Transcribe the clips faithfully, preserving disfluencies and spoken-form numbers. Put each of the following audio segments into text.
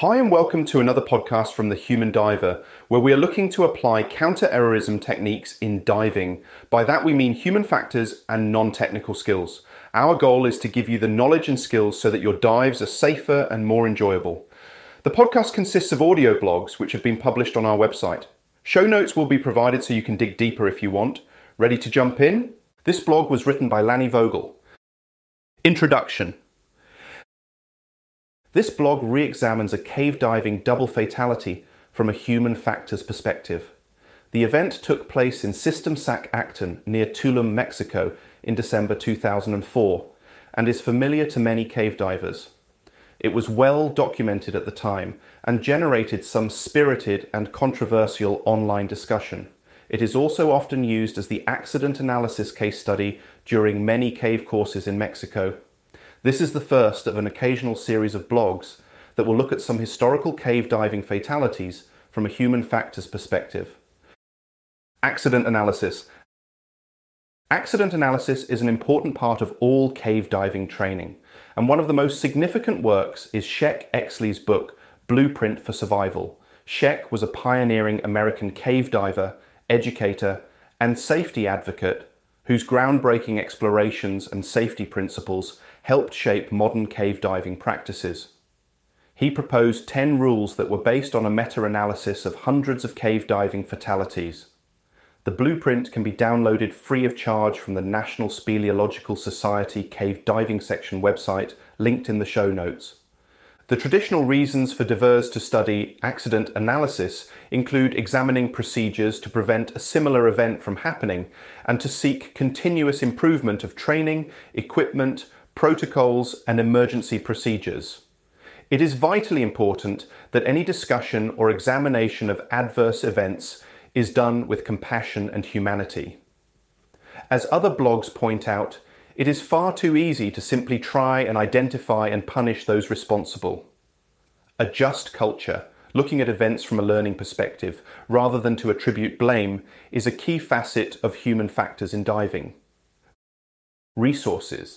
Hi and welcome to another podcast from The Human Diver, where we are looking to apply counter-errorism techniques in diving. By that we mean human factors and non-technical skills. Our goal is to give you the knowledge and skills so that your dives are safer and more enjoyable. The podcast consists of audio blogs which have been published on our website. Show notes will be provided so you can dig deeper if you want. Ready to jump in? This blog was written by Lanny Vogel. Introduction. This blog re-examines a cave diving double fatality from a human factors perspective. The event took place in System Sac Acton near Tulum, Mexico in December two thousand four and is familiar to many cave divers. It was well documented at the time and generated some spirited and controversial online discussion. It is also often used as the accident analysis case study during many cave courses in Mexico. This is the first of an occasional series of blogs that will look at some historical cave diving fatalities from a human factors perspective. Accident analysis. Accident analysis is an important part of all cave diving training, and one of the most significant works is Shek Exley's book, Blueprint for Survival. Shek was a pioneering American cave diver, educator, and safety advocate whose groundbreaking explorations and safety principles helped shape modern cave diving practices. He proposed ten rules that were based on a meta-analysis of hundreds of cave diving fatalities. The blueprint can be downloaded free of charge from the National Speleological Society Cave Diving Section website, linked in the show notes. The traditional reasons for divers to study accident analysis include examining procedures to prevent a similar event from happening and to seek continuous improvement of training, equipment, protocols, and emergency procedures. It is vitally important that any discussion or examination of adverse events is done with compassion and humanity. As other blogs point out, it is far too easy to simply try and identify and punish those responsible. A just culture, looking at events from a learning perspective, rather than to attribute blame, is a key facet of human factors in diving. Resources.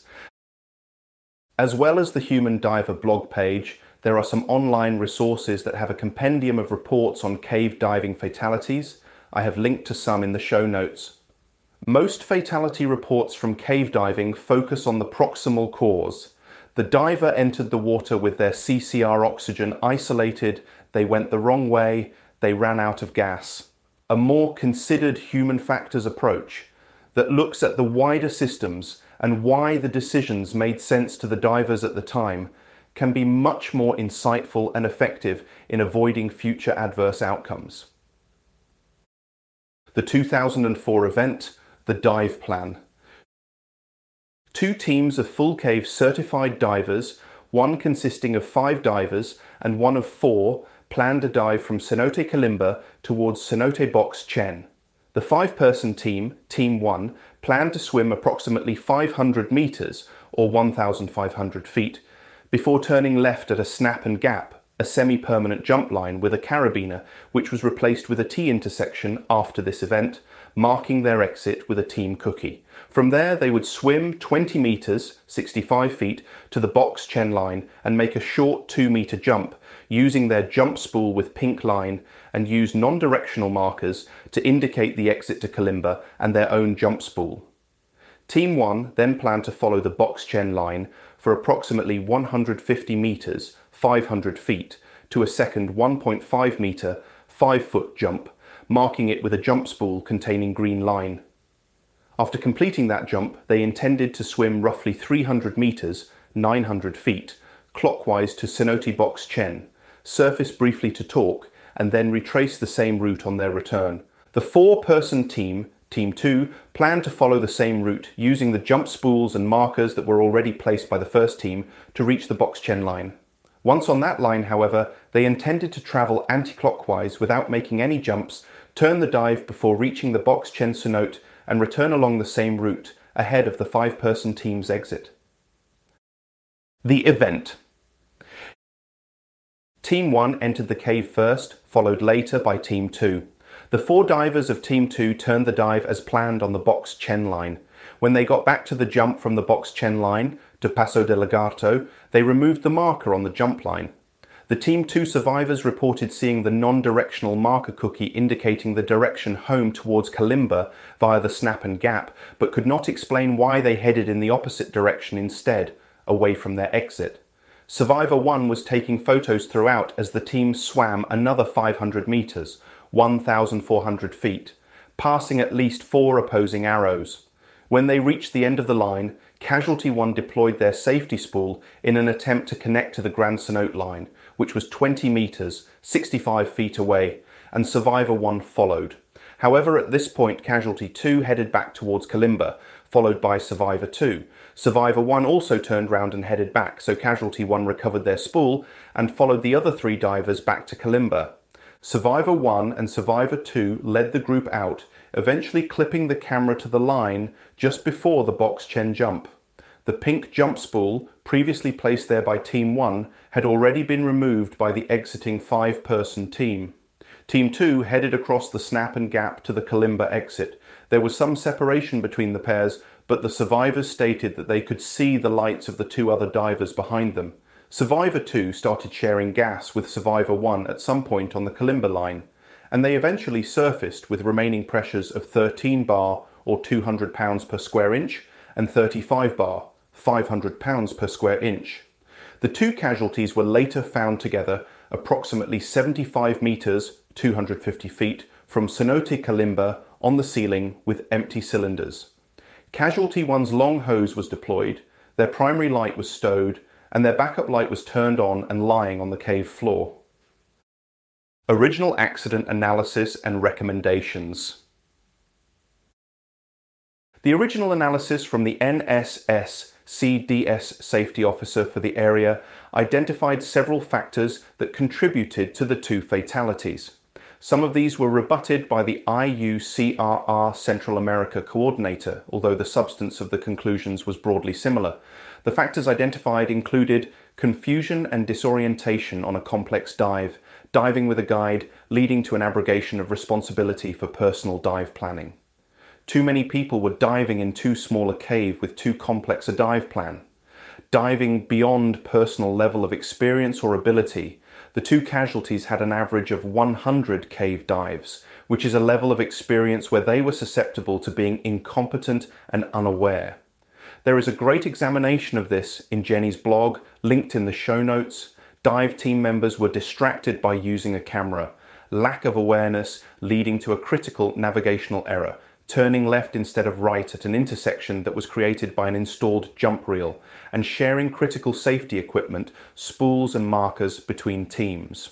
As well as the Human Diver blog page, there are some online resources that have a compendium of reports on cave diving fatalities. I have linked to some in the show notes. Most fatality reports from cave diving focus on the proximal cause. The diver entered the water with their C C R oxygen isolated, they went the wrong way, they ran out of gas. A more considered human factors approach that looks at the wider systems and why the decisions made sense to the divers at the time can be much more insightful and effective in avoiding future adverse outcomes. The two thousand four event, the Dive Plan. Two teams of full cave certified divers, one consisting of five divers and one of four, planned a dive from Cenote Calimba towards Cenote Box Chen. The five-person team, Team one, planned to swim approximately five hundred meters, or one thousand five hundred feet, before turning left at a snap and gap, a semi-permanent jump line with a carabiner, which was replaced with a T-intersection after this event, marking their exit with a team cookie. From there, they would swim twenty meters, sixty-five feet, to the Box Chen line and make a short two meter jump, using their jump spool with pink line, and use non-directional markers to indicate the exit to Calimba and their own jump spool. Team one then planned to follow the Box Chen line for approximately one hundred fifty meters, five hundred feet, to a second one point five meter, five foot jump, marking it with a jump spool containing green line. After completing that jump, they intended to swim roughly three hundred meters, nine hundred feet, clockwise to Cenote Box Chen, surface briefly to talk, and then retrace the same route on their return. The four-person team, Team two, planned to follow the same route, using the jump spools and markers that were already placed by the first team to reach the Box Chen line. Once on that line, however, they intended to travel anti-clockwise without making any jumps, turn the dive before reaching the Box Chen cenote, and return along the same route, ahead of the five-person team's exit. The event. Team one entered the cave first, followed later by Team two. The four divers of Team two turned the dive as planned on the Box Chen line. When they got back to the jump from the Box Chen line to Paso de Lagarto, they removed the marker on the jump line. The Team two survivors reported seeing the non-directional marker cookie indicating the direction home towards Kalimba via the snap and gap, but could not explain why they headed in the opposite direction instead, away from their exit. Survivor one was taking photos throughout as the team swam another five hundred meters, one thousand four hundred feet, passing at least four opposing arrows. When they reached the end of the line, Casualty one deployed their safety spool in an attempt to connect to the Grand Cenote line, which was twenty meters, sixty-five feet away, and Survivor one followed. However, at this point, Casualty two headed back towards Kalimba, followed by Survivor two. Survivor one also turned round and headed back, so Casualty one recovered their spool and followed the other three divers back to Kalimba. Survivor one and Survivor two led the group out, eventually clipping the camera to the line just before the box Chen jump. The pink jump spool, previously placed there by Team one, had already been removed by the exiting five-person team. Team two headed across the snap and gap to the Kalimba exit. There was some separation between the pairs, but the survivors stated that they could see the lights of the two other divers behind them. Survivor two started sharing gas with Survivor one at some point on the Kalimba line, and they eventually surfaced with remaining pressures of thirteen bar or two hundred pounds per square inch and thirty-five bar, five hundred pounds per square inch. The two casualties were later found together approximately seventy-five meters, two hundred fifty feet, from Cenote Kalimba on the ceiling with empty cylinders. Casualty one's long hose was deployed, their primary light was stowed, and their backup light was turned on and lying on the cave floor. Original accident analysis and recommendations. The original analysis from the N S S C D S safety officer for the area identified several factors that contributed to the two fatalities. Some of these were rebutted by the I U C R R Central America coordinator, although the substance of the conclusions was broadly similar. The factors identified included confusion and disorientation on a complex dive, diving with a guide leading to an abrogation of responsibility for personal dive planning. Too many people were diving in too small a cave with too complex a dive plan. Diving beyond personal level of experience or ability. The two casualties had an average of one hundred cave dives, which is a level of experience where they were susceptible to being incompetent and unaware. There is a great examination of this in Jenny's blog, linked in the show notes. Dive team members were distracted by using a camera, lack of awareness leading to a critical navigational error, turning left instead of right at an intersection that was created by an installed jump reel, and sharing critical safety equipment, spools and markers between teams.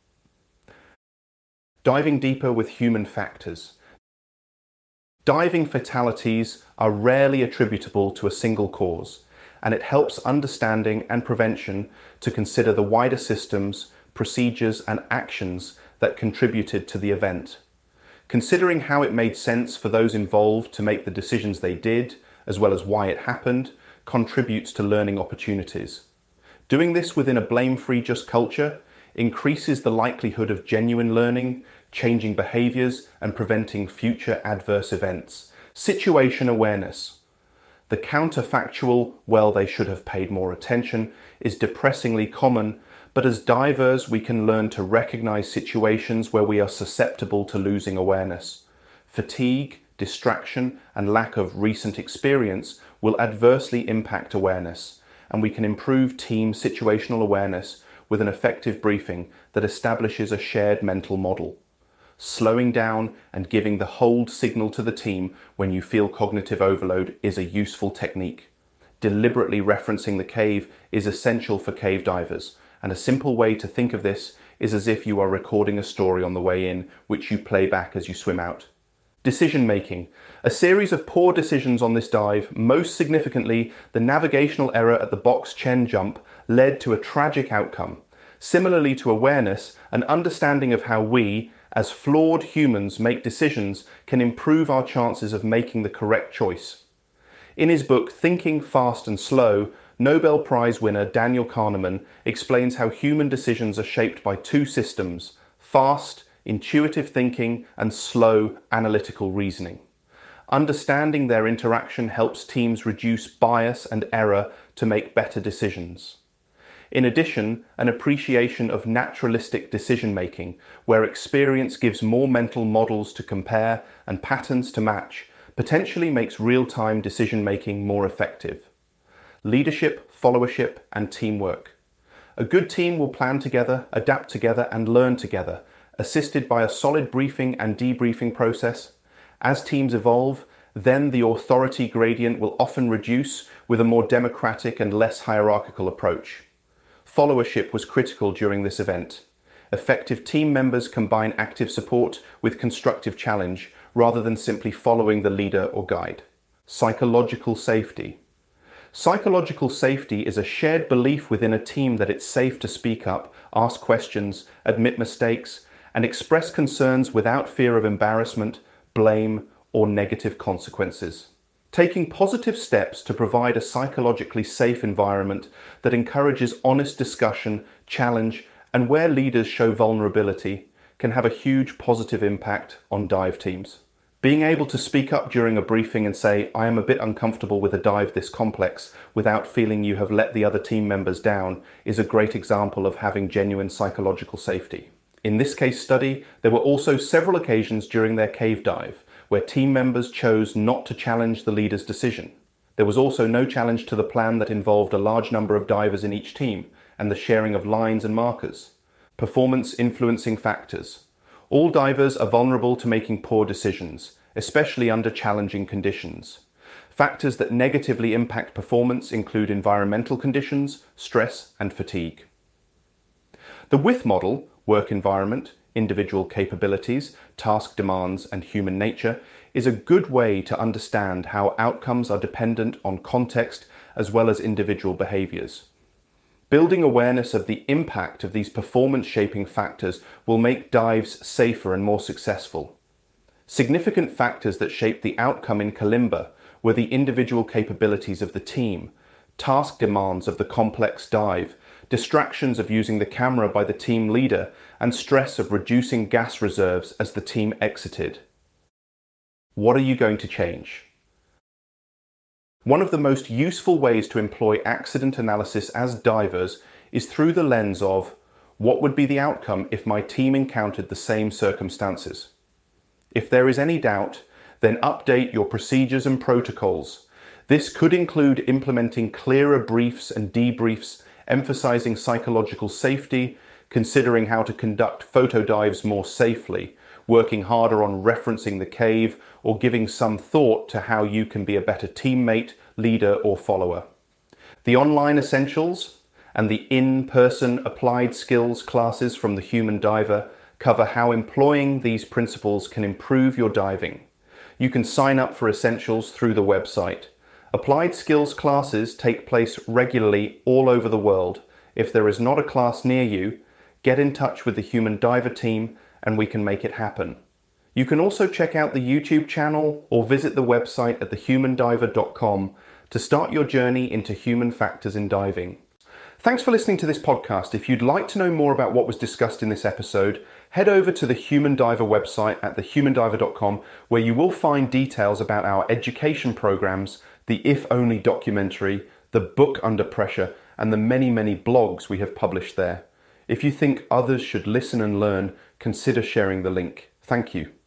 Diving deeper with human factors. Diving fatalities are rarely attributable to a single cause, and it helps understanding and prevention to consider the wider systems, procedures and actions that contributed to the event. Considering how it made sense for those involved to make the decisions they did, as well as why it happened, contributes to learning opportunities. Doing this within a blame-free just culture increases the likelihood of genuine learning, changing behaviours and preventing future adverse events. Situation awareness. The counterfactual, well, they should have paid more attention, is depressingly common, but as divers we can learn to recognise situations where we are susceptible to losing awareness. Fatigue, distraction and lack of recent experience will adversely impact awareness, and we can improve team situational awareness with an effective briefing that establishes a shared mental model. Slowing down and giving the hold signal to the team when you feel cognitive overload is a useful technique. Deliberately referencing the cave is essential for cave divers, and a simple way to think of this is as if you are recording a story on the way in, which you play back as you swim out. Decision making. A series of poor decisions on this dive, most significantly the navigational error at the box Chen jump, led to a tragic outcome. Similarly to awareness, an understanding of how we, as flawed humans, make decisions can improve our chances of making the correct choice. In his book Thinking Fast and Slow, Nobel Prize winner Daniel Kahneman explains how human decisions are shaped by two systems: fast, intuitive thinking and slow, analytical reasoning. Understanding their interaction helps teams reduce bias and error to make better decisions. In addition, an appreciation of naturalistic decision-making, where experience gives more mental models to compare and patterns to match, potentially makes real-time decision-making more effective. Leadership, followership, and teamwork. A good team will plan together, adapt together, and learn together, assisted by a solid briefing and debriefing process. As teams evolve, then the authority gradient will often reduce with a more democratic and less hierarchical approach. Followership was critical during this event. Effective team members combine active support with constructive challenge rather than simply following the leader or guide. Psychological safety. Psychological safety is a shared belief within a team that it's safe to speak up, ask questions, admit mistakes, and express concerns without fear of embarrassment, blame, or negative consequences. Taking positive steps to provide a psychologically safe environment that encourages honest discussion, challenge, and where leaders show vulnerability can have a huge positive impact on dive teams. Being able to speak up during a briefing and say, "I am a bit uncomfortable with a dive this complex," without feeling you have let the other team members down, is a great example of having genuine psychological safety. In this case study, there were also several occasions during their cave dive where team members chose not to challenge the leader's decision. There was also no challenge to the plan that involved a large number of divers in each team and the sharing of lines and markers. Performance influencing factors. All divers are vulnerable to making poor decisions, especially under challenging conditions. Factors that negatively impact performance include environmental conditions, stress, and fatigue. The W I T model, work environment, individual capabilities, task demands, and human nature, is a good way to understand how outcomes are dependent on context as well as individual behaviors. Building awareness of the impact of these performance-shaping factors will make dives safer and more successful. Significant factors that shaped the outcome in Kalimba were the individual capabilities of the team, task demands of the complex dive, distractions of using the camera by the team leader, and stress of reducing gas reserves as the team exited. What are you going to change? One of the most useful ways to employ accident analysis as divers is through the lens of, what would be the outcome if my team encountered the same circumstances? If there is any doubt, then update your procedures and protocols. This could include implementing clearer briefs and debriefs, emphasizing psychological safety, considering how to conduct photo dives more safely, working harder on referencing the cave, or giving some thought to how you can be a better teammate, leader, or follower. The online essentials and the in-person applied skills classes from the Human Diver cover how employing these principles can improve your diving. You can sign up for essentials through the website. Applied skills classes take place regularly all over the world. If there is not a class near you, get in touch with the Human Diver team and we can make it happen. You can also check out the YouTube channel or visit the website at the human diver dot com to start your journey into human factors in diving. Thanks for listening to this podcast. If you'd like to know more about what was discussed in this episode, head over to the Human Diver website at the human diver dot com, where you will find details about our education programs, the If Only documentary, the book Under Pressure, and the many, many blogs we have published there. If you think others should listen and learn, consider sharing the link. Thank you.